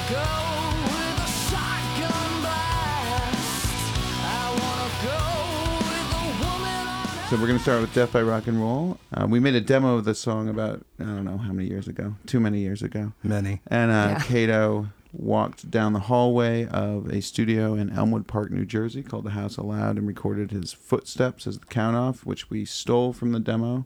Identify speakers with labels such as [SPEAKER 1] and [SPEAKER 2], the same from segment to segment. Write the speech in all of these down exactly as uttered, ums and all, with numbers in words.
[SPEAKER 1] So we're going to start with Death by Rock and Roll. Uh, we made a demo of this song about, I don't know how many years ago, too many years ago.
[SPEAKER 2] Many.
[SPEAKER 1] And uh,
[SPEAKER 3] Yeah.
[SPEAKER 1] Cato walked down the hallway of a studio in Elmwood Park, New Jersey called The House Aloud and recorded his footsteps as the count off, which we stole from the demo.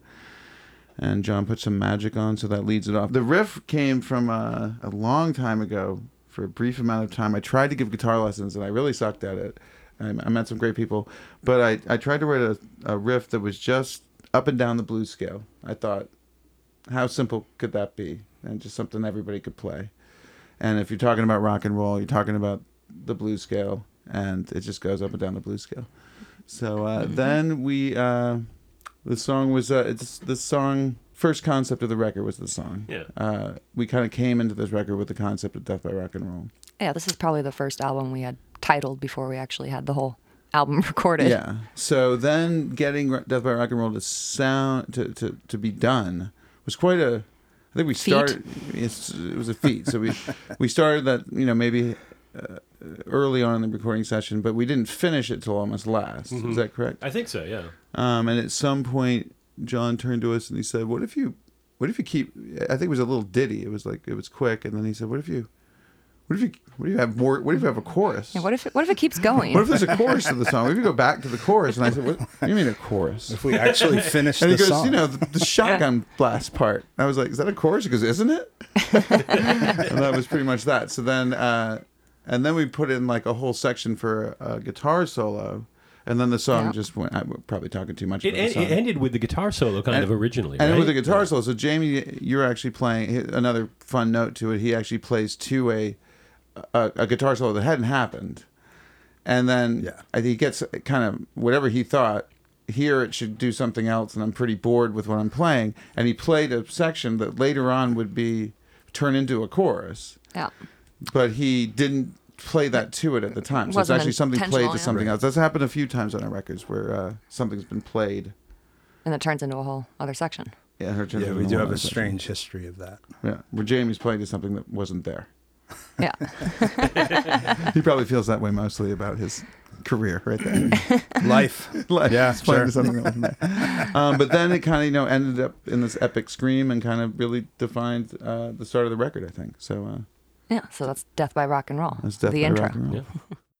[SPEAKER 1] And John put some magic on, so that leads it off. The riff came from uh, a long time ago. For a brief amount of time, I tried to give guitar lessons, and I really sucked at it. I, I met some great people, but I, I tried to write a, a riff that was just up and down the blues scale. I thought, how simple could that be? And just something everybody could play. And if you're talking about rock and roll, you're talking about the blues scale, and it just goes up and down the blues scale. So uh,
[SPEAKER 3] Mm-hmm.
[SPEAKER 1] then we, uh, the song was, uh, it's the song, first concept of the record was the song.
[SPEAKER 4] Yeah.
[SPEAKER 1] Uh, we kind of came into this record with the concept of Death by Rock and Roll.
[SPEAKER 3] Yeah, this is probably the first album we had titled before we actually had the whole album recorded.
[SPEAKER 1] Yeah. So then getting Death by Rock and Roll to sound to, to, to be done was quite a. I think we
[SPEAKER 3] Feat?
[SPEAKER 1] started. It's, it was a feat. So we we started that you know maybe uh, early on in the recording session, but we didn't finish it till almost last.
[SPEAKER 4] Mhm.
[SPEAKER 1] Is that correct?
[SPEAKER 4] I think so, yeah.
[SPEAKER 1] Um, and at some point, John turned to us and he said, "What if you, what if you keep?" I think it was a little ditty. It was like it was quick, and then he said, "What if you?" What if you what if you have more? What if you have a chorus?
[SPEAKER 3] Yeah, what if it, what if it keeps going?
[SPEAKER 1] What if there's a chorus to the song? What if you go back to the chorus? And I said, "What, what do you mean a chorus?"
[SPEAKER 2] If we actually finish
[SPEAKER 1] And
[SPEAKER 2] the
[SPEAKER 1] he goes,
[SPEAKER 2] song.
[SPEAKER 1] "You know, the, the shotgun blast part." I was like, "Is that a chorus?" He goes, "Isn't it?" And that was pretty much that. So then, uh, and then we put in like a whole section for a guitar solo, and then the song
[SPEAKER 3] Yeah.
[SPEAKER 1] just went. I'm probably talking too much
[SPEAKER 4] It,
[SPEAKER 1] about the
[SPEAKER 4] it,
[SPEAKER 1] song.
[SPEAKER 4] it ended with the guitar solo kind
[SPEAKER 1] And-
[SPEAKER 4] of originally,
[SPEAKER 1] And
[SPEAKER 4] right?
[SPEAKER 1] with the guitar solo, so Jamie, you're actually playing another fun note to it. He actually plays to a a, a guitar solo that hadn't happened, and then
[SPEAKER 2] Yeah.
[SPEAKER 1] I think he gets kind of whatever he thought. Here it should do something else, and I'm pretty bored with what I'm playing. And he played a section that later on would be turn into a chorus,
[SPEAKER 3] Yeah.
[SPEAKER 1] but he didn't play that to it at the time. So it's
[SPEAKER 3] Wasn't
[SPEAKER 1] actually something played
[SPEAKER 3] intentional,
[SPEAKER 1] to
[SPEAKER 3] yeah.
[SPEAKER 1] something else. That's happened a few times on our records where uh, something's been played.
[SPEAKER 3] And it turns into a whole other section.
[SPEAKER 1] Yeah, her turn
[SPEAKER 2] Yeah,
[SPEAKER 1] into
[SPEAKER 2] we
[SPEAKER 1] a
[SPEAKER 2] do
[SPEAKER 1] whole
[SPEAKER 2] have a
[SPEAKER 1] other section.
[SPEAKER 2] strange history of that.
[SPEAKER 1] Yeah, where Jamie's playing to something that wasn't there.
[SPEAKER 3] Yeah.
[SPEAKER 1] He probably feels that way mostly about his career right there.
[SPEAKER 2] Life.
[SPEAKER 1] Like,
[SPEAKER 2] Yeah,
[SPEAKER 1] he's playing
[SPEAKER 2] sure.
[SPEAKER 1] to something that wasn't there. Um, but then it kind of, you know, ended up in this epic scream and kind of really defined uh, the start of the record, I think. So uh,
[SPEAKER 3] Yeah. So that's Death by Rock and Roll.
[SPEAKER 1] that's Death
[SPEAKER 3] the
[SPEAKER 1] by
[SPEAKER 3] intro.
[SPEAKER 1] Rock and Roll.
[SPEAKER 4] Yeah.